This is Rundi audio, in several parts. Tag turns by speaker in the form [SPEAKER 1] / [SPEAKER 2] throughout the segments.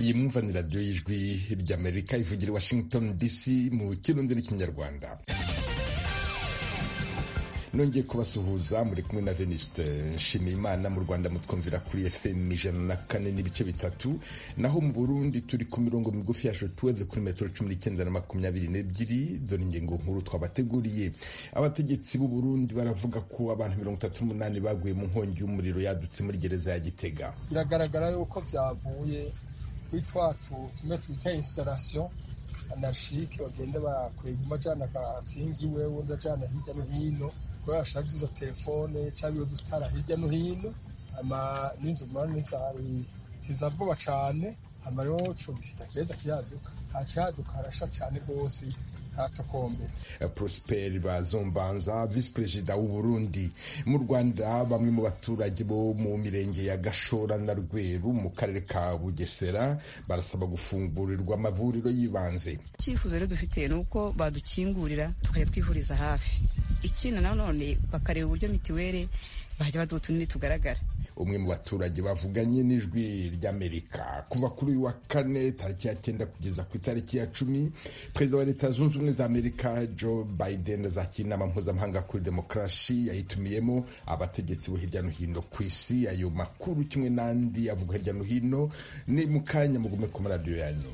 [SPEAKER 1] iyi mwumva radiyo y'ijwi ry'Amerika ivugira i Washington DC mu kirundi n'ikinyarwanda. Nongeye kubasuhuza, muri kumwe na Venuste Nshimiyimana. Mu Rwanda mutwumvira kuri FM 104.3, naho mu Burundi turi ku mirongo migufi ya shortwave kuri metero 19 na 22. Dore ingingo nkuru twabateguriye. Abategetsi b'u Burundi baravuga ko abantu 38 baguye mu nkongi y'umuriro yadutse muri gereza ya Gitega.
[SPEAKER 2] Biragaragara yuko byavuye kuri tumwe twita installation anarchique, bagenda barakwega amajana akazingiwe wundi ajana hirya no hino, bashaje izo telefone cyangwa udutara hirya no hino, ama n'inzu manini zari zizavuba cyane, amayo cyo bitakeza kiyaduka harasha cyane rwose hatokombe.
[SPEAKER 1] Prosper Bazombanza, vice president w'u Burundi. Mu Rwanda bamwe mu baturage bo mu mirenge ya Gashora na Rweru mu karere ka Bugesera barasaba gufungurirwa amavuriro yibanze.
[SPEAKER 3] Icyifuzo rero dufite nuko badukingurira tukajya twivuriza hafi, ikindi nanone bakareba uburyo mitiwere bajya baduha utunini tugaragara.
[SPEAKER 1] Umwe mu baturage bavuganye n'ijwi ry'Amerika. Kuva kuri uyu wa kane tariki ya 9 kugeza ku itariki ya 10, perezida wa Leta Zunze Ubumwe za Amerika Joe Biden azakira inama mpuzamahanga kuri demokarasi yayitumiyemo abategetsi bo hirya no hino ku isi. Ayo makuru kimwe n'andi avuga hirya no hino ni mu kanya, mugume ku maradiyo yanyu.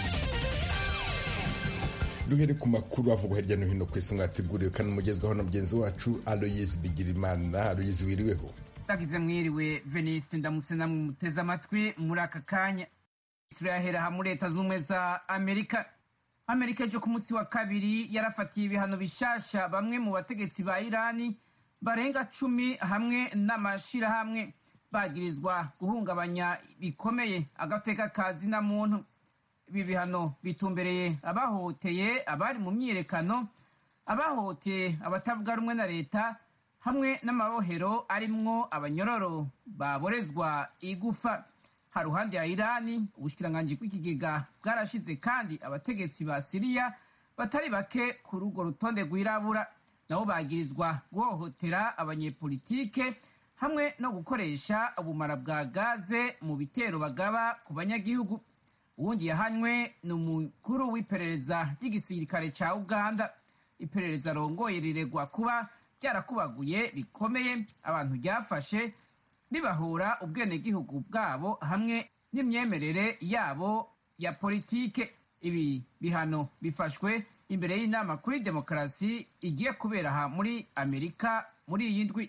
[SPEAKER 1] Duhere ku makuru avugwa hirya no hino ku isi mwateguriwe kandi mugezwaho na mugenzi wacu Aloyizi Bigirimana. Aloyizi, wiriweho?
[SPEAKER 4] Tagize mwiriwe Venuste, ndamutse namwe muteze amatwi muri aka kanya. Turahera ha muri Leta Zunze za Amerika ejo ku munsi wa kabiri yarafatiye ibihano bishasha bamwe mu bategetsi ba Irani barenga 10 hamwe n'amashirahamwe bagirizwa guhungabanya bikomeye agateka kazi na muntu. Ibi bihano bitumbereye abahoteye abari mu myiyerekano, abahoteye abatavuga rumwe na leta, hamwe n'amabohero arimwo abanyororo baborezwa igufa. Haruhande ya Irani, ubushikiranganji bw'ikigega bwarashize kandi abategetsi ba Siriya batari bake ku rugo rutonde rwirabura, nabo bagirizwa guhohotera abanyepolitike hamwe no gukoresha ubumara bwa gaze mu bitero bagaba ku banyagihugu. Uwundi yahanywe ni umukuru w'iperereza ry'igisirikare ca Uganda. Iperereza rongoye riregwa kuba byarakubaguye bikomeye abantu ryafashe ribahura ubwenegihugu bwabo hamwe n'imyemerere yabo ya politike. Ibi bihano bifashwe imbere y'inama kuri demokarasi igiye kubera aha muri Amerika muri iyi ndwi.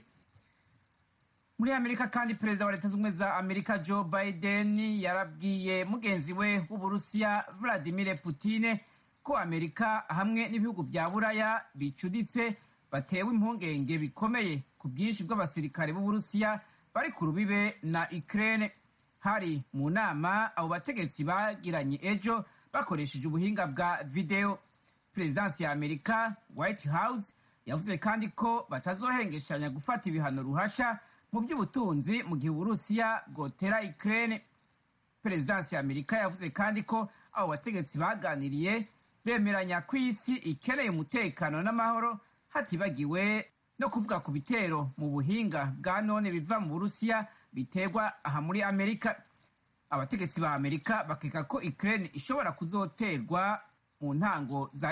[SPEAKER 4] Muri Amerika kandi perezida wa Leta Zunze Ubumwe za Amerika Joe Biden yarabwiye mugenzi we w'Uburusiya Vladimir Putin ko Amerika hamwe n'ibihugu bya Buraya bicuditse batewe impungenge bikomeye ku bwinshi bw'abasirikare b'Uburusiya bari ku rubibe na Ukraine. Hari mu nama abo bategetsi bagiranye ejo bakoresheje ubuhinga bwa video. Prezidansi ya Amerika White House yavuze kandi ko batazohengeshanya gufata ibihano ruhasha mu by'ubutunzi mu gihe Uburusiya bwotera Ukraine. Prezidansi ya Amerika yavuze kandi ko abo bategetsi baganiriye bemeranya ko isi ikeneye umutekano n'amahoro, hatibagiwe no kuvuga ku bitero mu buhinga bwa none biva mu Burusiya biterwa aha muri Amerika. Abategetsi ba Amerika bakeka ko Ukraine ishobora kuzoterwa mu ntango za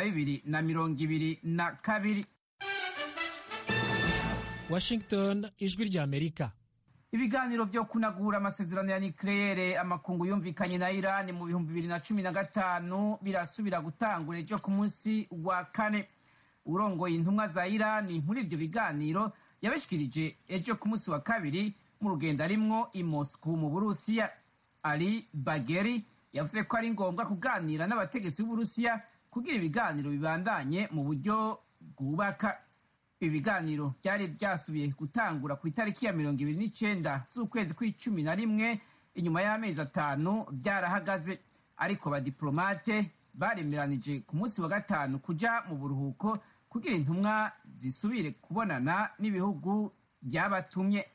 [SPEAKER 4] 2022.
[SPEAKER 5] Washington, ijwi rya Amerika.
[SPEAKER 4] Ibiganiro byo kunagura amasezerano ya nucleaire amakungu yumvikanye na Iran mu 2015 birasubira gutangura ejo ku munsi wa kane. Urongoye intumwa za Iran muri ibyo biganiro yabashikirije ejo ku munsi wa kabiri mu rugendo arimwo i Moscow mu Burusiya. Ali Bagheri yavuze ko ari ngombwa kuganira n'abategetsi b'Uburusiya kugira ibiganiro bibandanye mu buryo bwubaka. Ibiganiro byari byasubiye gutangura ku itariki ya 29 z'ukwezi kwa11 inyuma y'amezi 5 byarahagaze, ariko abadiplomate baremeranije ku munsi wa gatanu kuja mu buruhuko kugira intumwa zisubire kubonana n'ibihugu byabatumye.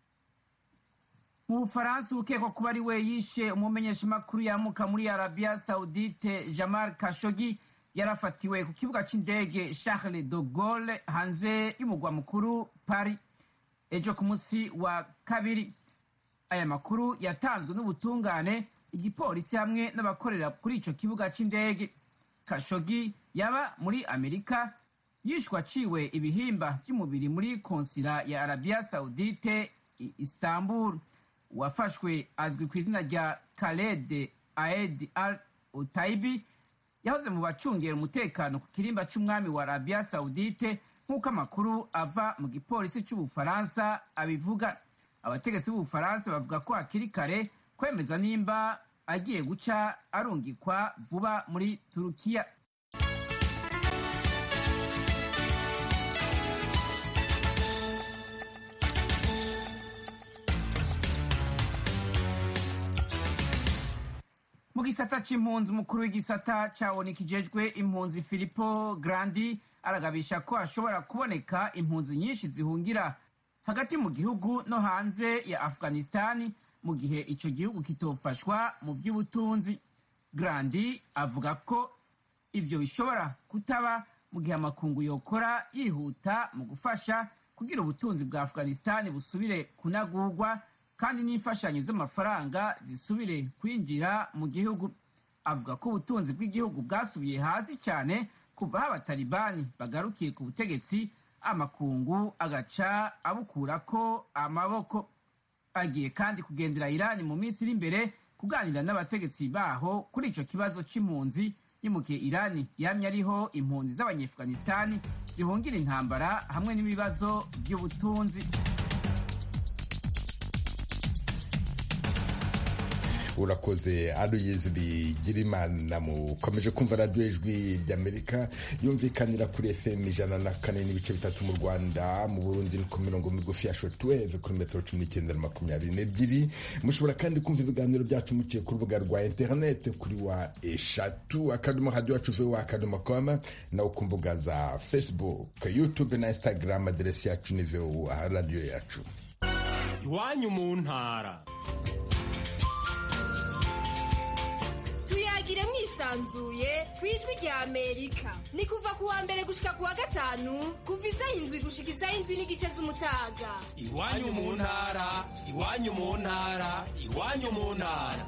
[SPEAKER 4] Mu Bufaransa ukekwa kuba ari we yishe umumenyeshamakuru yamuka muri Arabia Saudite Jamal Khashoggi yarafatiwe ku kibuga c'indege Charles de Gaulle hanze y'umugwa mukuru Paris ejo ku munsi wa kabiri. Aya makuru yatanzwe n'ubutungane igipolisi hamwe n'abakorera kuri ico kibuga c'indege. Khashoggi yaba muri Amerika yishwe aciwe ibihimba vy'umubiri muri konsila ya Arabia Saudite i Istanbul. Uwafashwe azwi ku izina rya Khaled Aed al-Utaibi yahoze mu bacungera umutekano ku kirimba c'umwami wa Arabia Saudite nk'uko amakuru ava mu gipolisi c'Ubufaransa abivuga. Abategetsi b'Ubufaransa bavuga ko hakiri kare kwemeza nimba agiye guca arungikwa vuba muri Turukiya. Mu gisata c'impunzi, umukuru w'igisata ca ONU kijejwe impunzi Filippo Grandi aragabisha ko hashobora kuboneka impunzi nyinshi zihungira hagati mu gihugu no hanze ya Afghanistani mu gihe ico gihugu kitofashwa mu by'ubutunzi. Grandi avuga ko ivyo bishobora kutaba mu gihe amakungu yokora yihuta mu gufasha kugira ubutunzi bwa Afghanistani busubire kunagurwa kandi n'imfashanyo z'amafaranga zisubire kwinjira mu gihugu. Avuga ko ubutunzi bw'igihugu bwasubiye hasi cyane kuva aho abatalibani bagarukiye ku butegetsi, amakungu agaca abukurako amaboko. Agiye kandi kugendera Irani mu minsi iri imbere kuganira n'abategetsi baho kuri ico kibazo c'impunzi, yimukiye Irani yamye ariho impunzi z'Abanyafghanistani zihungira intambara hamwe n'ibibazo by'ubutunzi.
[SPEAKER 1] urakoze Aloyizi Bigirimana. Mukomeje kumva radiyo ijwi ry'Amerika yumvikanira kuri FM 104.3 mu Rwanda, mu Burundi ni ku mirongo migufi ya shortwave kuri metero 19 na 22. Mushobora kandi kumva ibiganiro byacu muciye ku rubuga rwa internet kuri wa eshatu akadomo radio yacu VOA.com na ku mbuga za Facebook, YouTube na Instagram. Aderesi yacu ni VOA radio yacu.
[SPEAKER 6] Iwanyu mu ntara.
[SPEAKER 7] Tuyagire mwisanzuye kwijwi rya Amerika. Ni kuva kuwa mbere gushika kuwa gatanu kuva isaha 7 gushika isaha 7:30 z'umutaga.
[SPEAKER 6] Iwanyu mu ntara, iwanyu mu ntara, iwanyu mu ntara.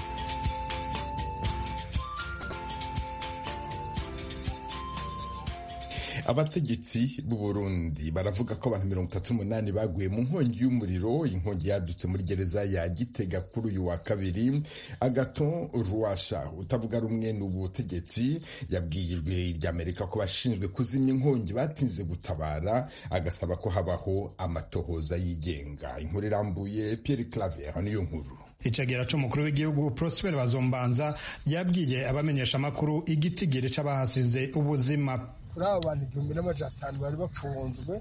[SPEAKER 1] Abategetsi b'u Burundi baravuga ko abantu 38 baguye mu nkongi y'umuriro. Inkongi yadutse muri gereza ya Gitega kuri uyu wa kabiri. Agaton Rwasha utavuga rumwe n'ubutegetsi yabwiye ijwi ry'Amerika ko bashinzwe kuzimya inkongi batinze gutabara, agasaba ko habaho amatohoza yigenga. Inkuru irambuye Pierre Claver niyo nkuru.
[SPEAKER 8] Icegera c'umukuru w'igihugu Prosper Bazombanza yabwiye abamenyesha makuru igitigiri c'abahasize ubuzima.
[SPEAKER 2] Kuri abo bantu 1500 bari bapfunzwe,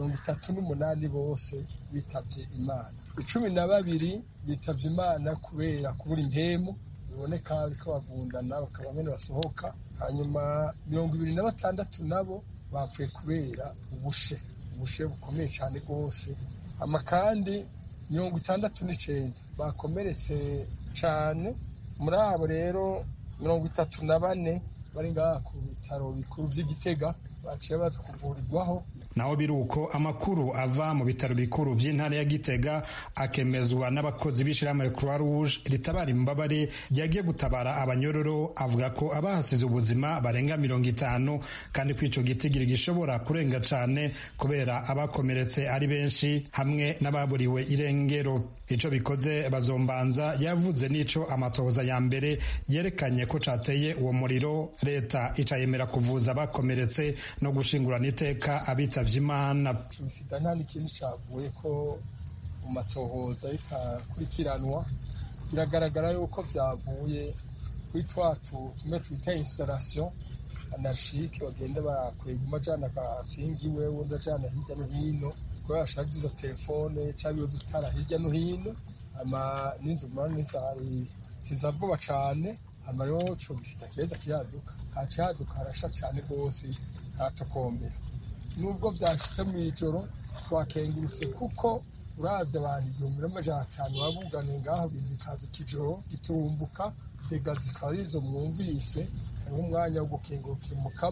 [SPEAKER 2] 38 bose bitavye Imana. 12 bitavye Imana kubera kubura impemu, biboneka ko bagundana bakaba nyene basohoka. Hanyuma 26 nabo bapfuye kubera ubushe bukomeye cyane rwose. Amakandi 69 bakomeretse cyane. Muri abo rero 34 bari ngaha ku bitaro bikuru vy'Igitega baciye baza kuvurirwaho.
[SPEAKER 8] Naho biruko amakuru ava mu bitaro bikuru vy'intara ya Gitega akemezwa n'abakozi b'ishirahamwe Croix Rouge ritabara imbabare yagiye gutabara abanyororo, avuga ko abahasize ubuzima barenga 50 kandi kwico gitigiri gishobora kurenga cane kubera abakomeretse ari benshi hamwe n'ababuriwe irengero. Ico bikoze Bazombanza yavuze nico amatohoza ya mbere yerekanye ko cateye uwo muriro. Leta icayemera kuvuza abakomeretse no gushingurana iteka abitavye Imana.
[SPEAKER 2] Sida nta n'ikindi cavuye ko mu matohoza ikakurikiranwa. Biragaragara yuko vyavuye kuri tumwe twita installation anarchique bagenda barakwega amajana akasingiwe wundi ajana hirya no hino ko yashaje izo telefone cabiyo dutara hirya no hino ama n'inzu mani zari zizavuba cane. Ama rero co gisita keza kiyaduka hacaduka harasha cane rwose hatokombera. Nubwo vyashitse mw'ijoro twakengurutse kuko uravye abantu 1500 babugane ngaho bindikaza kijoro gitumbuka tega zikaba izo mwumvise. Hariho umwanya wo gukengurukira Mukama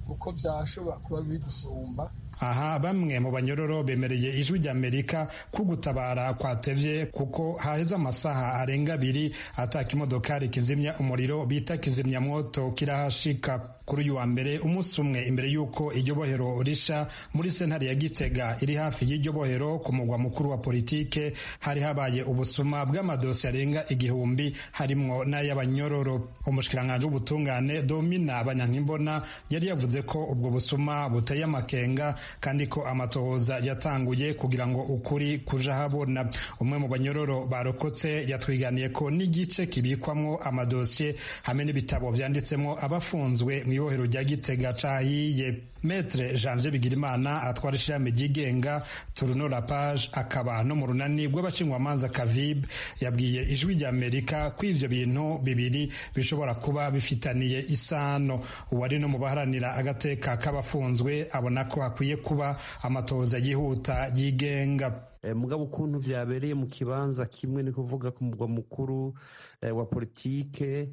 [SPEAKER 2] kuko byashobora kuba bigusumba.
[SPEAKER 8] Aha bamwe mu banyororo bemereye ijwi ry'Amerika ko gutabara kwatevye kuko haheze amasaha arenga 2 ataka imodokari kizimya umuriro bita kizimya moto kirahashika. Kuri uyu wa mbere umunsi umwe imbere y'uko iryo bohero risha muri sentare ya Gitega iri hafi y'iryo bohero ku mugwa mukuru wa politike hari habaye ubusuma bw'amadosi arenga 1000 harimwo n'ay'abanyororo. Umushikiranganje w'ubutungane Domina Banyankimbona yari yavuze ko ubwo busuma buteye amakenga kandi ko amatohoza yatanguye kugira ngo ukuri kuja habona. Umwe mu banyororo barokotse yatwiganiye ko n'igice kibikwamwo amadosiye hamwe n'ibitabo vyanditsemwo abafunzwe mw'ibohero rya Gitega cahiye. Maître Janvier Bigirimana atwara ishirahamwe ryigenga Tourneau la Page akaba no mu runani rw'abacingwamanza Kavib yabwiye ijwi ry'Amerika ko ivyo bintu bibiri bishobora kuba bifitaniye isano. Uwari no mu baharanira agateka k'abafunzwe abona ko hakwiye kuba amatohoza yihuta yigenga.
[SPEAKER 9] Mugabo ukuntu vyabereye mu kibanza kimwe ni kuvuga ku mugwa mukuru wa politike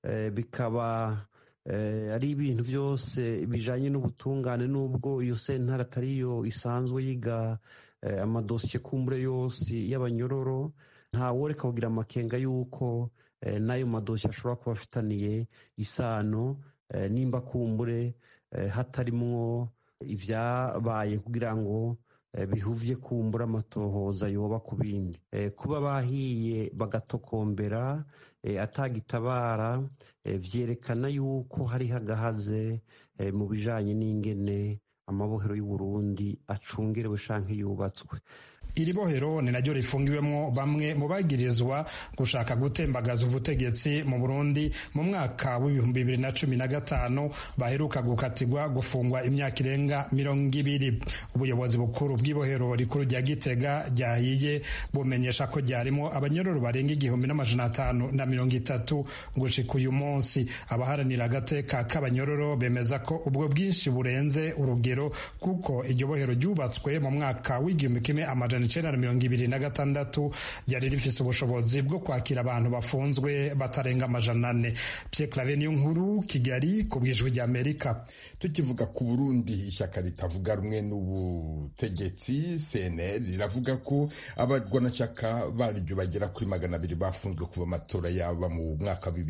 [SPEAKER 9] bikaba ari ibintu byose bijanye n'ubutungane n'ubwo iyo sentare atariyo isanzwe yiga amadosiye kumbure yose y'abanyororo ntaworeka kugira amakenga y'uko n'ayo madosiye ashobora kuba afitaniye isano nimba kumbure hatarimwo ivyabaye kugira ngo bihuvye kumbura amatohoza yoba ku bindi. Kuba bahiye bagatokombera atagitabara vyerekana yuko hari hagahaze mu bijanye n'ingene amabohero y'u Burundi acungerewe canke yubatswe.
[SPEAKER 8] Iri bohero ni naryo rifungiwemwo bamwe mu bagirizwa gushaka gutembagaza ubutegetsi mu Burundi mu mwaka w'2015 baheruka gukatirwa gufungwa imyaka irenga 20. Ubuyobozi bukuru bw'ibohero rikuru rya Gitega ryahiye bumenyesha ko ryarimo abanyororo barenga 1530 gushika uyu munsi. Abaharanira agateka k'abanyororo bemeza ko ubwo bwinshi burenze urugero kuko iryo bohero ryubatswe mu mwaka w'1926 ryari rifise ubushobozi bwo kwakira abantu bafunzwe batarenga 400. Pierre Claver Niyonkuru, Kigali, ku bw'ijwi ry'Amerika.
[SPEAKER 1] Tukivuga ku Burundi, ishyaka ritavuga rumwe n'ubutegetsi CNL riravuga ko abarwanashyaka baryo bagera kuri 200 bafunzwe kuva amatora yaba mu mwaka wa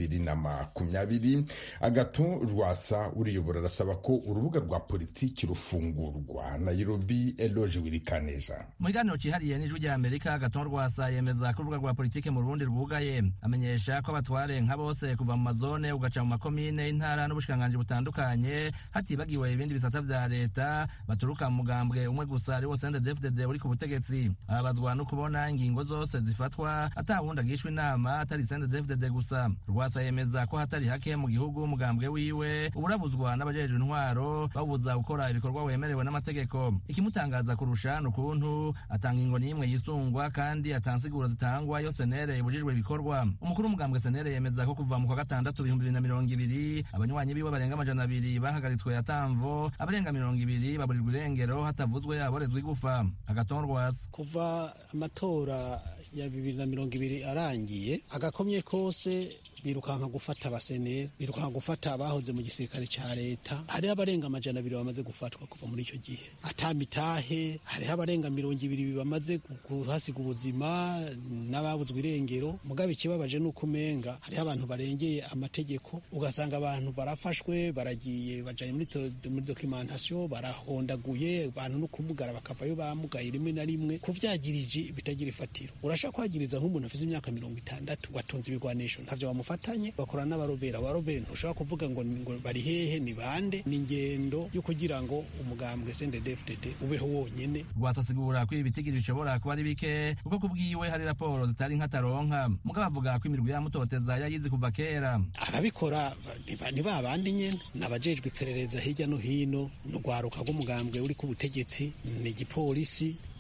[SPEAKER 1] 2020. Agathon Rwasa uriyobora arasaba ko urubuga rwa politiki rufungurwa. Nairobi, Eloge Wirikaneza.
[SPEAKER 10] Mu kiganiro cyihariye n'ijwi ry'Amerika, Agathon Rwasa yemeza ko urubuga rwa politiki mu Burundi rwugaye. Amenyesha ko abatware nka bose kuva mu mazone ugaca mu makomine, intara n'ubushikanganje butandukanye hatibagiwe ibindi bisata vya leta baturuka mu mugambwe umwe gusa ari wo CNDD-FDD uri ku butegetsi. Abazwa no kubona ingingo zose zifatwa atawundi agishwa inama atari CNDD-FDD gusa. Rwasa yemeza ko hatari hake mu gihugu umugambwe wiwe uburabuzwa n'abajejwe intwaro babuza gukora ibikorwa wemerewe n'amategeko. Ikimutangaza kurusha n'ukuntu atanga ingo n'imwe yisungwa kandi atansigura zitangwa yo senere ibujijwe ibikorwa. Umukuru w'umugambwe senere yemeza ko kuva mu kwa gatandatu 2020 abanywanyi biwe barenga 200 bahagaritswe yatamvo, abarenga 200 baburirwa irengero hatavuzwe aborezwe igufa. Agathon Rwasa:
[SPEAKER 11] kuva amatora ya 2020 arangiye agakomye kose birukanka gufata abaseneri, birukanka gufata abahoze mu gisirikare ca leta. Hari abarenga 200 bamaze gufatwa kuva muri ico gihe atamitahe. Hari abarenga 200 bamaze guhasiga ubuzima n'ababuzwe irengero. Mugabe ikibabaje nuko umenga hari abantu barengeye amategeko, ugasanga abantu barafashwe baragiye bajanye muri documentation barahondaguye abantu no kumugara bakavayo bamugaye rimwe na rimwe kuvyagirije bitagira ifatiro. Urashaka kwagiriza nk'umuntu afite imyaka 60 watonze ibigwanisho ntavyo bamufatanye, bakora n'abarobera. Abarobera ntushobora kuvuga ngo bari hehe, ni bande. Ni ingendo yo kugira ngo umugambwe CNDD-FDD ubeho wonyene.
[SPEAKER 10] Rwasasigura ko ibitigiri bishobora kuba ari bike kuko kubwiwe hari raporo zitari nkataronka. Mugabo avuga ko imirwi yamutoteza yayizi kuva kera.
[SPEAKER 11] Ababikora ni babandi nyene n'abajejwe iperereza hirya no hino, n'ugwaruka rw'umugambwe uri ku butegetsi, ni igipolisi,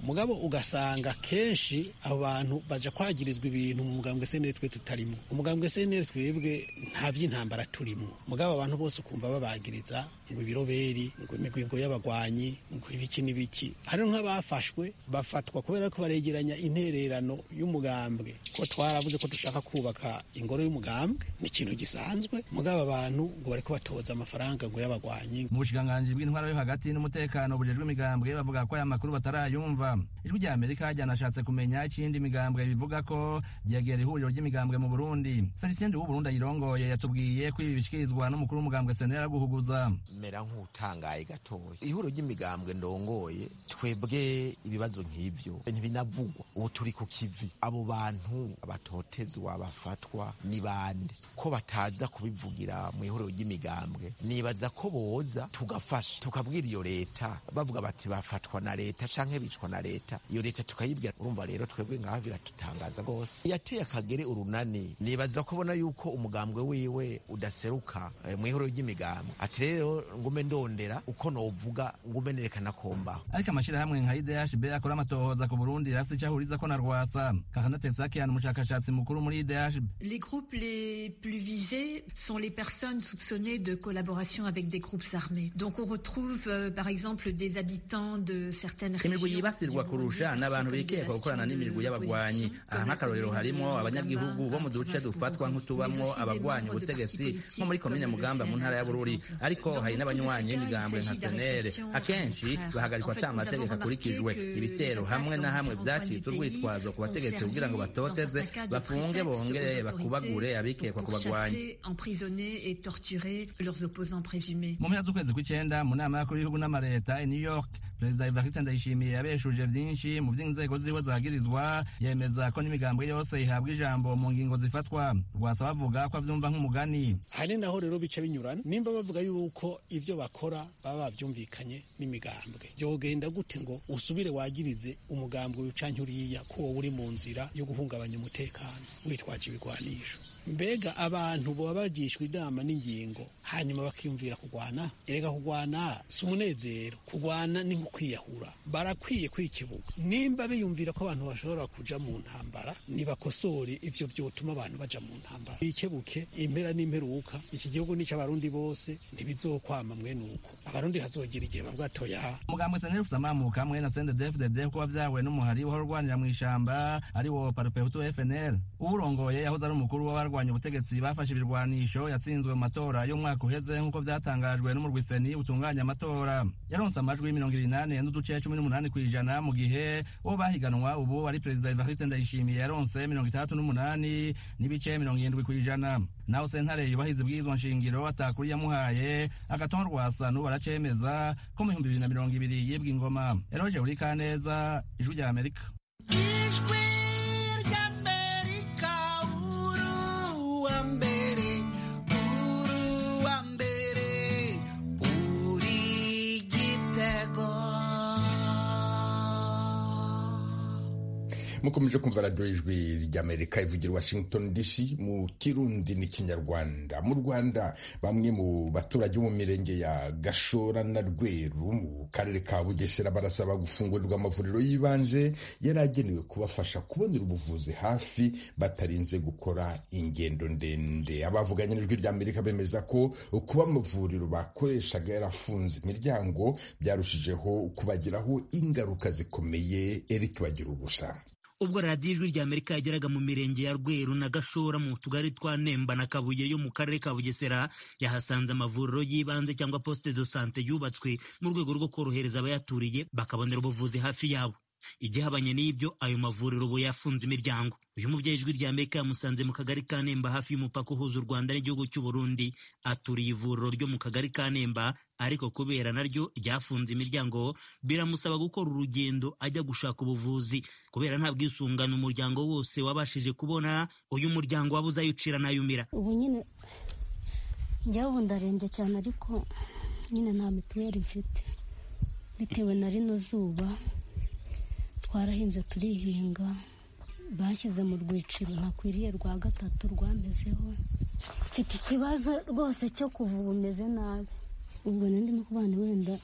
[SPEAKER 11] mugabo ugasanga kenshi abo bantu baja kwagirizwa ibintu mu mugambwe CNL twe tutarimo. Umugambwe CNL twebwe nta vy'intambara turimo, mugabo abantu bose ukumva babagiriza ngo ibiroberi, ngo imigwingo y'abagwanyi, ngo ibiki n'ibiki. Hari nk'abafashwe bafatwa kubera ko baregeranya intererano y'umugambwe, ko twaravuze ko dushaka kubaka ingoro y'umugambwe, ni ikintu gisanzwe, mugabo abantu ngo bariko batoza amafaranga ngo y'abagwanyi.
[SPEAKER 10] Mu bushikiranganji bw'intwaro yo hagati n'umutekano bujejwe imigambwe bavuga ko aya makuru batarayumva. Ijwi rya Amerika ryanashatse kumenya ikindi imigambwe bivuga ko ryegera ihuriro ry'imigambwe mu Burundi. Felicien w'u Burundi ayirongoye yatubwiye ko ibi bishikirizwa n'umukuru w'umugambwe CNL guhuguza.
[SPEAKER 12] Mera nk'utangaye gatoya. Ihuriro ry'imigambwe ndongoye twebwe ibibazo nk'ivyo ntibinavugwa. Ubu turi ku kivi. Abo bantu abatotezwa bafatwa ni bande ko bataza kubivugira mu ihuriro ry'imigambwe. Nibaza ko boza tugafasha tukabwira iyo leta bavuga bati bafatwa na leta canke bicwa na leta, iyo leta tukayibwira. Urumva rero twebwe ngaho biratutangaza gose. Yateye akagere urunani, nibaza ko bona yuko umugambwe wiwe udaseruka mu ihuriro ry'imigambwe. Ati rero ngume ndondera uko novuga ngume nerekana komba.
[SPEAKER 10] Ariko amashirahamwe nka IDHB akora amatohoza ku Burundi rasi cyahuriza ko na Rwasa. Kakana Tesakian umushakashatsi mukuru muri IDHB.
[SPEAKER 13] Les groupes les plus visés sont les personnes soupçonnées de collaboration avec des groupes armés. Donc on retrouve par exemple des habitants de certaines régions.
[SPEAKER 10] Imigwi yibasirwa kurusha n'abantu bikekwa gukorana n'imigwi y'abagwanyi. Aha nk'akarorero harimo abanyagihugu bo mu duce dufatwa nk'utubamwo abagwanyi ubutegetsi nko muri komine Mugamba mu ntara ya Bururi, ariko hari n'abanywanyi b'imigambwe nka CNL. Akenshi bahagarikwa ata amategeko akurikijwe. Ibitero hamwe na hamwe vyacitse urwitwazo ku bategetsi kugira ngo batoteze, bafunge, bongere bakubagure abikekwa ku bagwanyi. Mu mpera z'ukwezi kw'icenda mu nama y'abakuru b'ibihugu n'amareta i New York, Perezida Evariste Ndayishimiye yabeshuje vyinshi mu vy'inzego ziriho zagirizwa, yemeza ko n'imigambwe yose ihabwa ijambo mu ngingo zifatwa. Rwasa bavuga ko avyumva nk'umugani.
[SPEAKER 11] Hari naho rero bice binyurana, nimba bavuga yuko ivyo bakora baba bavyumvikanye n'imigambwe, vyogenda gute ngo usubire wagirize umugambwe ucanke uriya ko wowe uri mu nzira yo guhungabanya umutekano witwaje ibigwanisho? Mbega abantu boba bagishwa inama n'ingingo hanyuma bakiyumvira kugwana? Erega kugwana si umunezero, kugwana ni nko kwiyahura. Barakwiye kwikibuka. Nimba biyumvira ko abantu bashobora kuja mu ntambara, nibakosore ivyo vyotuma abantu baja mu ntambara. Ikebuke impera n'imperuka, iki gihugu ni cy'abarundi bose, ntibizokwama mwene uko. Abarundi hazogira igihe babwatoya.
[SPEAKER 10] Umugambwe CNL ufite amamuka hamwe na CNDD-FDD ko wavyawe n'umuhari w'urwanira mu ishamba ari wo Parpehutu FNL. Urongoye yahoze ari umukuru w'abarwanya ubutegetsi bafashe ibirwanisho, yatsinzwe mu matora yo mwaka uheze nk'uko vyatangajwe n'umurwi Seni utunganya amatora. Yaronse amajwi 28 n'uduce 18 kw'ijana mu gihe uwo bahiganwa ubu ari Perezida Evariste Ndayishimiye yaronse 68 n'ibice 70 kw'ijana. Naho sentare yubahiza ibwirizwa nshingiro atakuri yamuhaye Agathon Rwasa n'ubu aracemeza ko mu 2020 yibwa ingoma. Eroje Urikaneza, Ijwi rya Amerika.
[SPEAKER 1] mukomeje kumva radio Ijwi ry'Amerika ivugira Washington DC mu Kirundi n'ikinyarwanda. Mu Rwanda bamwe mu baturage mu mirenge ya Gashora na Rweru mu karere ka Bugesera barasaba gufungurirwa amavuriro y'ibanze yaragenewe kubafasha kubonera ubuvuzi hafi batarinze gukora ingendo ndende. Abavuganye n'Ijwi ry'Amerika bemeza ko kuba amavuriro bakoreshaga yarafunze imiryango byarushijeho kubagiraho ingaruka zikomeye. Eric bagira ubusa.
[SPEAKER 14] Ubwo radiyo Ijwi ry'Amerika yageraga mu mirenge ya Rweru na Gashora mu tugari twa Nemba na Kabuye yo mu karere ka Bugesera, yahasanze amavuriro y'ibanze cyangwa poste de santé yubatswe mu rwego rwo korohereza abayaturiye bakabonera ubuvuzi hafi yabo. Igihabanye n'ibyo, ayo mavuriro ubu yafunze imiryango. Uyu mubyeyi Ijwi ry'Amerika yamusanze mu kagari ka Nemba hafi y'umupaka uhuza u Rwanda n'igihugu cy'u Burundi. Aturiye ivuriro ryo mu kagari ka Nemba, ariko kubera naryo ryafunze imiryango biramusaba gukora urugendo ajya gushaka ubuvuzi kubera nta bwisungane umuryango wose wabashije kubona. Uyu muryango wabuze ayucira n'ayumira.
[SPEAKER 15] Ubu nyine njya ubu ndarembye cyane, ariko nyine nta mituweli mfite bitewe na rino zuba. Twarahinze turihinga, bashyize mu rwiciro ntakwiriye rwa gatatu rwamezeho. Mfite ikibazo rwose cyo kuva ubu meze nabi. Ubwo ndimo kubana wenda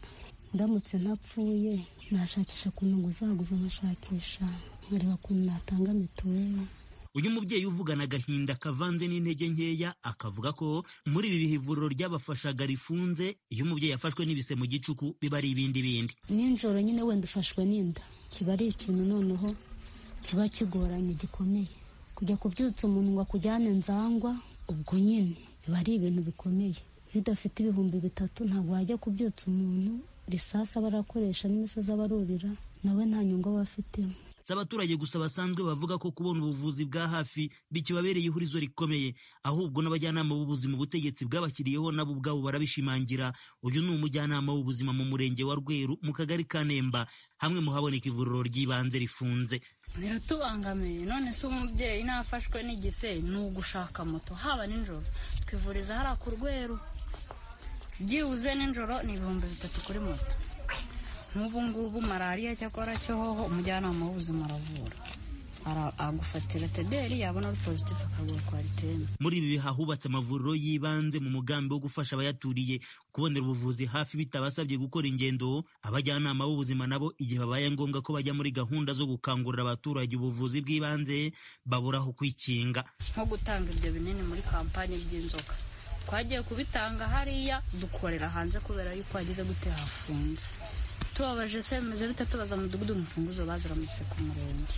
[SPEAKER 15] ndamutse ntapfuye nashakisha ukuntu nguzaguza nkashakisha nkareba ukuntu natanga mituweli.
[SPEAKER 14] uyu mubyeyi uvugana agahinda kavanze n'intege nkeya akavuga ko muri ibi bihe ivuriro ryabafashaga rifunze, iyo umubyeyi yafashwe n'ibise mu gicuku biba ari ibindi
[SPEAKER 15] nijoro nyine wenda ufashwe n'inda kiba ari ikintu noneho kiba kigoranye gikomeye, kujya kubyutsa umuntu ngo akujyane nzangwa ubwo nyine biba ari ibintu bikomeye. Iyo udafite ibihumbi 3 ntabwo wajya kubyutsa umuntu, risasa barakoresha n'imisozi abarurira nawe nta nyungu aba afitemo.
[SPEAKER 14] Si abaturage gusa basanzwe bavuga ko kubona ubuvuzi bwa hafi bikibabereye ihurizo rikomeye, ahubwo n'abajyanama b'ubuzima ubutegetsi bwabashyiriyeho nabo ubwabo barabishimangira. Uyu ni umujyanama w'ubuzima mu murenge wa Rweru mu kagari ka Nemba, hamwe mu haboneka ivuriro ry'ibanze rifunze.
[SPEAKER 16] Biratubangamiye, none se umubyeyi nafashwe n'igise ni ugushaka moto haba nijoro twivuriza hari ku Rweru, byibuze nijoro ni 3,000 kuri moto. Nk'ubu ngubu malariya cyakora cyo hoho umujyanama w'ubuzima aravura, agufatira tederi yabona ari positive akaguha kwariteme.
[SPEAKER 14] Muri ibi hahubatse amavuriro y'ibanze mu mugambi wo gufasha abayaturiye kubonera ubuvuzi hafi bitabasabye gukora ingendo. Abajyanama b'ubuzima nabo igihe babaye ngombwa ko bajya muri gahunda zo gukangurira abaturage ubuvuzi bw'ibanze baburaho kwikinga,
[SPEAKER 16] nko gutanga ibyo binini muri kampani by'inzoka. Twagiye kubitanga hariya dukorera hanze kubera yuko hagize gute hafunze. Tubabaje se meze bita tubaza mu mudugudu umufunguzo baziramutse ku murenge,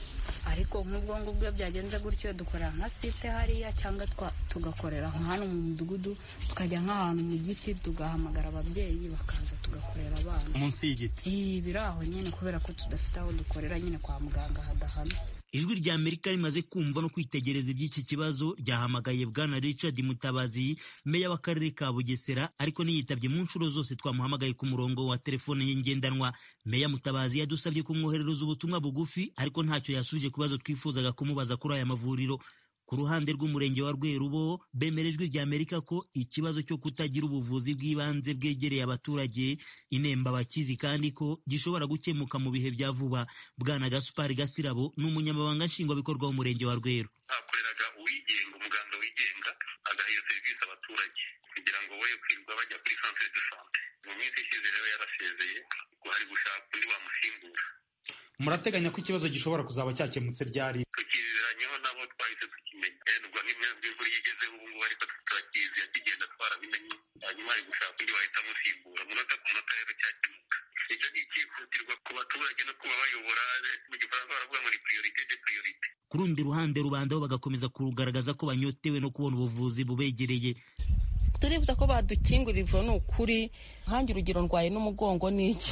[SPEAKER 16] ariko nk'ubwo ngubwo byagenze gutyo dukorera nka site hariya cyangwa tugakorera hano mu mudugudu, tukajya nk'ahantu mu giti tugahamagara ababyeyi bakaza tugakorera abana
[SPEAKER 14] munsi y'igiti.
[SPEAKER 16] Biraho nyine kubera ko tudafite aho dukorera nyine kwa muganga hadahana.
[SPEAKER 14] Ijwi rya Amerika rimaze kumva no kwitegereza iby'iki kibazo ryahamagaye Bwana Richard Mutabazi, meya w'akarere ka Bugesera, ariko niyitabye mu nshuro zose twamuhamagaye ku murongo wa telefone ye ngendanwa. Meya Mutabazi yadusabye kumwoherereza ubutumwa bugufi, ariko ntacyo yasubije kubazo twifuzaga kumubaza kuri aya mavuriro. Ku ruhande rw'umurenge wa Rweru bo bemerejwe rya Amerika ko ikibazo cyo kutagira ubuvuzi bw'ibanze bwegereye abaturage Inemba bakizi kandi ko gishobora gukemuka mu bihe bya vuba. Bwana Gaspar Gasirabo ni umunyamabanga nshingwabikorwa w'umurenge wa Rweru.
[SPEAKER 17] Hakoreraga uwigenga, umuganga wigenga agaha iyo serivisi abaturage kugira ngo we kwirwa bajya kuri centre de santé. Mu minsi ishize rero yarasezeye, ngo hari gushaka undi wamusimbura.
[SPEAKER 18] Murateganya ko ikibazo gishobora kuzaba cyakemutse ryari?
[SPEAKER 17] Tukizeranyeho nabo twahise tukimenya. Ubwo nimwe bw'imvura yigezeho ubu ngubu, ariko turakizi yakigenda twarabimenye, hanyuma ari gushaka undi wahita amusimbura. Umunota ku munota rero cyakemuka. Icyo ni icyihutirwa ku baturage no kuba bayobora, mu gifaransa baravuga ngo ni priorité de priorité.
[SPEAKER 14] Ku rundi ruhande rubanda bo bagakomeza kugaragaza ko banyotewe no kubona ubuvuzi bubegereye.
[SPEAKER 19] Turibuza ko badukingurira ivuriro ni ukuri, nkanjye urugero ndwaye n'umugongo n'iki,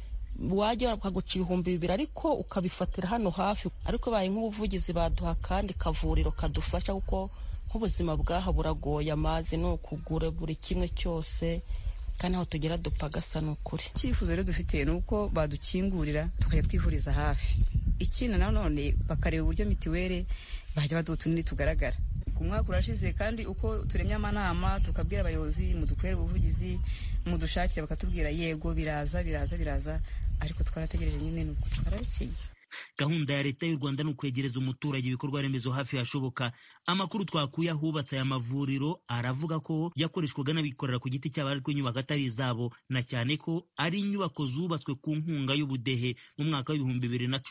[SPEAKER 19] wajya ukaguca 2,000 ariko ukabifatira hano hafi, ariko baye nk'ubuvugizi baduha kandi kavuriro kadufasha, kuko nk'ubuzima bwaha buragoye, amazi no kugura buri kimwe cyose, kandi aho tugera dupagasa ni ukuri.
[SPEAKER 3] Icyifuzo rero dufite ni uko badukingurira tukajya twivuriza hafi, ikindi nanone bakareba uburyo mitiweli bajya baduha utunini tugaragara. Ku mwaka urashize kandi uko turemye amanama tukabwira abayobozi mudukorere ubuvugizi mudushakire, bakatubwira yego biraza, ariko twarategereje nyine nuko twararekeye.
[SPEAKER 14] Gahunda ya leta y'u Rwanda ni ukwegereza umuturage ibikorwa remezo hafi hashoboka. Amakuru twakuye ahubatse aya mavuriro aravuga ko yakoreshwaga n'abikorera ku giti cyabo, ariko inyubako atari izabo, na cyane ko ari inyubako zubatswe ku nkunga y'ubudehe mu mwaka w'ibihumbi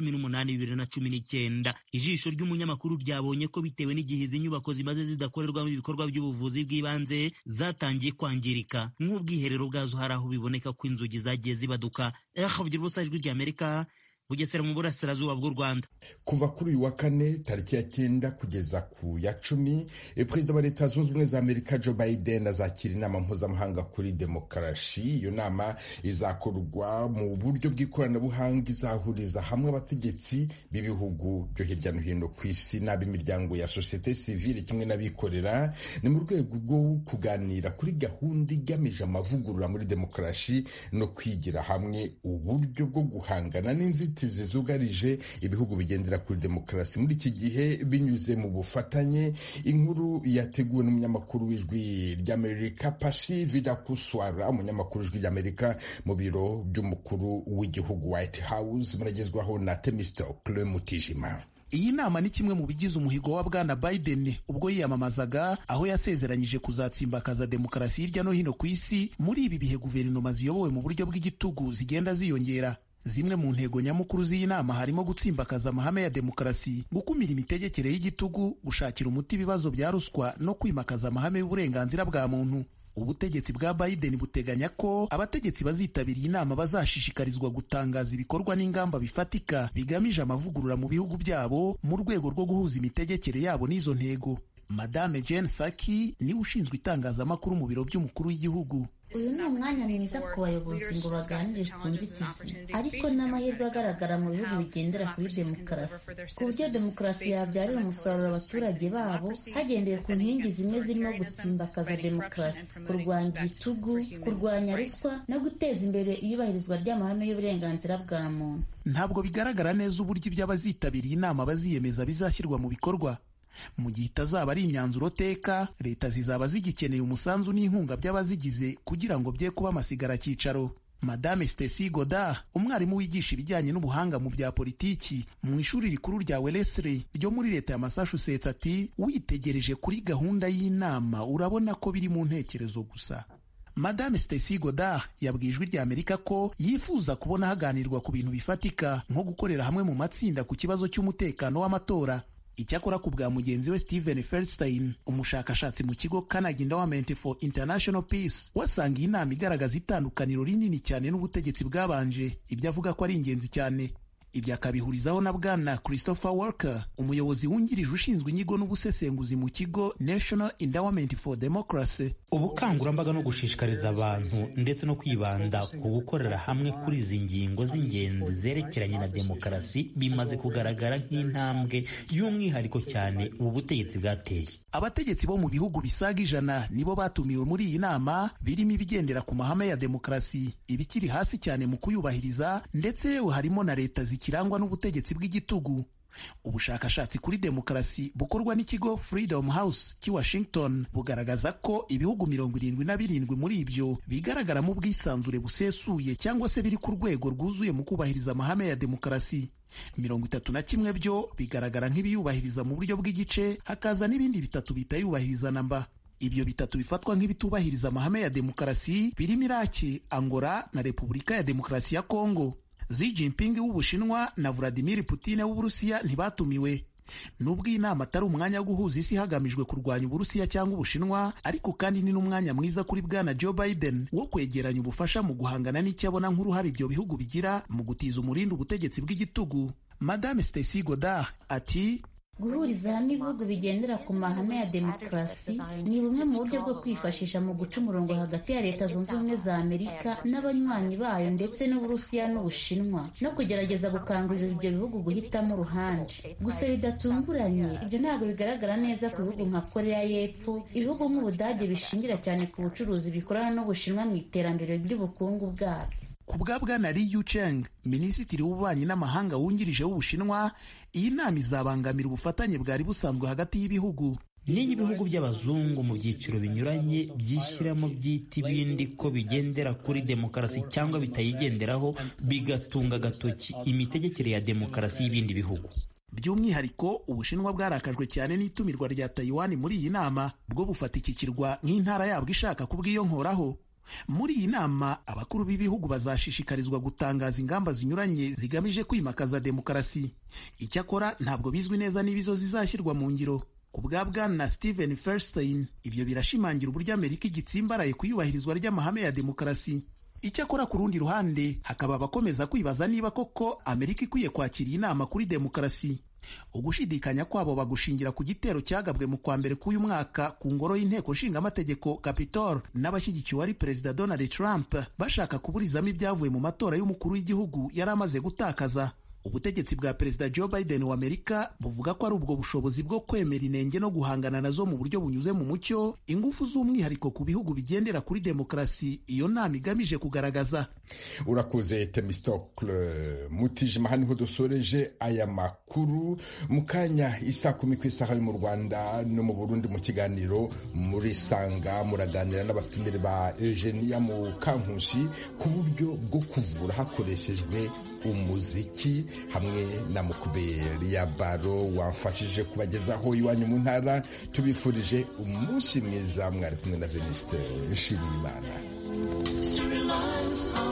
[SPEAKER 14] 2018-2019. Ijisho ry'umunyamakuru ryabonye ko bitewe n'igihe izi nyubako zimaze zidakorerwamo ibikorwa by'ubuvuzi bw'ibanze zatangiye kwangirika, nk'ubwiherero bwazo hari aho biboneka ko inzugi zagiye zibaduka. Ijwi rya Amerika, Bugesera mu burasirazuba bw'u Rwanda.
[SPEAKER 1] Kuva kuri uyu wa kane tariki ya 9 kugeza ku ya 10, Perezida wa Leta Zunze Ubumwe za Amerika Joe Biden azakira inama mpuzamahanga kuri demokarasi. Iyo nama izakorwa mu buryo bw'ikoranabuhanga, izahuriza hamwe abategetsi b'ibihugu byo hirya no hino ku isi n'ab'imiryango ya societe civile kimwe n'abikorera. Ni mu rwego rwo kuganira kuri gahunda igamije amavugurura muri demokarasi no kwigira hamwe uburyo bwo guhangana n'inzitizi zugarije ibihugu bigendera kuri demokarasi muri iki gihe binyuze mu bufatanye. Inkuru yateguwe n'umunyamakuru w'Ijwi ry'Amerika Pasi Vidakuswara, umunyamakuru w'Ijwi ry'Amerika mu biro by'umukuru w'igihugu White House, muragezwaho na Temistocle Mutijima.
[SPEAKER 20] Iyi nama ni kimwe mu bigize umuhigo wa Bwana Biden ubwo yiyamamazaga, aho yasezeranyije kuzatsimbakaza demokarasi hirya no hino ku isi. Muri ibi bihe guverinoma ziyobowe mu buryo bw'igitugu zigenda ziyongera. Zimwe mu ntego nyamukuru z'iyi nama harimo gutsimbakaza amahame ya demokarasi, gukumira imitegekere y'igitugu, gushakira umuti ibibazo bya ruswa no kwimakaza amahame y'uburenganzira bwa muntu. Ubutegetsi bwa Biden buteganya ko abategetsi bazitabira iyi nama bazashishikarizwa gutangaza ibikorwa n'ingamba bifatika bigamije amavugurura mu bihugu byabo mu rwego rwo guhuza imitegekere yabo n'izo ntego. Madame Jen Psaki niwe ushinzwe itangazamakuru mu biro by'umukuru w'igihugu.
[SPEAKER 21] Uyu ni umwanya mwiza ku bayobozi ngo baganire ku nzitizi, ariko n'amahirwe agaragara mu bihugu bigendera kuri demokarasi, ku buryo demokarasi yabyarira umusaruro abaturage babo hagendewe ku nkingi zimwe zirimo gutsimbakaza demokarasi, kurwanya igitugu, kurwanya ruswa no guteza imbere iyubahirizwa ry'amahame y'uburenganzira bwa muntu.
[SPEAKER 20] Ntabwo bigaragara neza uburyo iby'abazitabiriye inama baziyemeza bizashyirwa mu bikorwa. Mu gihe itazaba ari imyanzuro teka, leta zizaba zigikeneye umusanzu n'inkunga by'abazigize kugira ngo bye kuba amasigara cyicaro. Madame Stacy Godard, umwarimu wigisha ibijyanye n'ubuhanga mu bya politiki mu ishuri rikuru rya Wellesley ryo muri leta ya Massachusetts, ati witegereje kuri gahunda y'inama urabona ko biri mu ntekerezo gusa. Madame Stacy Godard yabwiye Ijwi ry'Amerika ko yifuza kubona haganirwa ku bintu bifatika nko gukorera hamwe mu matsinda ku kibazo cy'umutekano w'amatora. Icyakora ku bwa mugenzi we Steven Feldstein, umushakashatsi mu kigo Carnegie Endowment for International Peace, wasanga iyi nama igaragaza itandukaniro rinini cyane n'ubutegetsi bwabanje, ibyo avuga ko ari ingenzi cyane. Ibyo akabihurizaho na Bwana Christopher Walker, umuyobozi wungirije ushinzwe inyigo n'ubusesenguzi mu kigo National Endowment for Democracy.
[SPEAKER 22] Ubukangurambaga no gushishikariza abantu ndetse no kwibanda ku gukorera hamwe kuri izi ngingo z'ingenzi zerekeranye na demokarasi bimaze kugaragara nk'intambwe y'umwihariko cyane ubu butegetsi bwateye.
[SPEAKER 20] Abategetsi bo mu bihugu bisaga 100 nibo batumiwe muri iyi nama, birimo ibigendera ku mahame ya demokarasi, ibikiri hasi cyane mu kuyubahiriza, ndetse harimo na leta zikirangwa n'ubutegetsi bw'igitugu. Ubushakashatsi kuri demokarasi bukorwa n'ikigo Freedom House cy'i Washington bugaragaza ko ibihugu 77 muri ibyo bigaragaramo ubwisanzure busesuye cyangwa se biri ku rwego rwuzuye mu kubahiriza amahame ya demokarasi. 31 byo bigaragara nk'ibiyubahiriza mu buryo bw'igice, hakaza n'ibindi 3 bitayubahiriza namba. Ibyo 3 bifatwa nk'ibitubahiriza amahame ya demokarasi birimo Iraki, Angola na Repubulika ya Demokarasi ya Kongo. Xi Jinping w'Ubushinwa na Vladimir Putin w'Uburusiya ntibatumiwe. Nubwo iyi nama atari umwanya wo guhuza isi hagamijwe kurwanya Uburusiya cyangwa Ubushinwa, ariko kandi ni n'umwanya mwiza kuri Bwana Joe Biden wo kwegeranya ubufasha mu guhangana n'icyo abona nk'uruhare ibyo bihugu bigira mu gutiza umurindi ubutegetsi bw'igitugu. Madame Stacy Godard ati
[SPEAKER 21] guhuriza hamwe ibihugu bigendera ku mahame ya demokarasi ni bumwe mu buryo bwo kwifashisha mu guca umurongo hagati ya Leta Zunze Ubumwe za Amerika n'abanywanyi bayo ndetse n'Uburusiya n'Ubushinwa, no kugerageza gukangurira ibyo bihugu guhitamo uruhande. Gusa bidatunguranye, ibyo ntabwo bigaragara neza ku bihugu nka Korea y'Epfo, ibihugu nk'Ubudage bishingira cyane ku bucuruzi bikorana n'Ubushinwa mu iterambere ry'ubukungu bwabyo.
[SPEAKER 20] Ku bwa Bwana Li Yucheng, minisitiri w'ububanyi n'amahanga wungirije w'Ubushinwa, iyi nama izabangamira ubufatanye bwari busanzwe hagati y'ibihugu.
[SPEAKER 22] N'iyo ibihugu by'abazungu mu byiciro binyuranye byishyiramo byita ibindi ko bigendera kuri demokarasi cyangwa bitayigenderaho, bigatunga agatoki imitegekere ya demokarasi y'ibindi bihugu.
[SPEAKER 20] By'umwihariko Ubushinwa bwarakajwe cyane n'itumirwa rya Taiwan muri iyi nama, bwo bufata iki kirwa nk'intara yabwo ishaka kubwiyonkoraho. Muri iyi nama abakuru b'ibihugu bazashishikarizwa gutangaza ingamba zinyuranye zigamije kwimakaza demokarasi. Icyakora ntabwo bizwi neza niba izo zizashyirwa mu ngiro. Ku bwa Bwana Steven Feldstein, ibyo birashimangira uburyo Amerika igitsimbaraye ku iyubahirizwa ry'amahame ya demokarasi. Icyakora ku rundi ruhande hakaba abakomeza kwibaza niba koko Amerika ikwiye kwakira iyi nama kuri demokarasi. Ugushidikanya kwabo bagushingira ku gitero cyagabwe mu kwa mbere k'uyu mwaka ku ngoro y'inteko nshingamategeko Capitol n'abashyigikiwe ari Perezida Donald Trump bashaka kuburizamo ibyavuye mu matora y'umukuru w'igihugu yari amaze gutakaza. Ubutegetsi bwa Perezida Joe Biden wa Amerika buvuga ko ari ubwo bushobozi bwo kwemera inenge no guhangana nazo mu buryo bunyuze mu mucyo, ingufu z'umwihariko ku bihugu bigendera kuri demokarasi iyo nama igamije kugaragaza.
[SPEAKER 1] Urakoze Themistocle Mutijima. Haniho dusoreje aya makuru. Mu kanya isa 10 ku isaha yo mu Rwanda no mu Burundi mu kiganiro muri Sanga muraganira n'abatumire ba Eugenia Mukankusi ku buryo bwo kuvura hakoreshejwe umuziki hamwe na Mukuberi ya Baro wamfashije kubagezaho iwanyu mu ntara. Tubifurije umunsi mwiza, mwari kumwe na Venuste Nshimiyimana.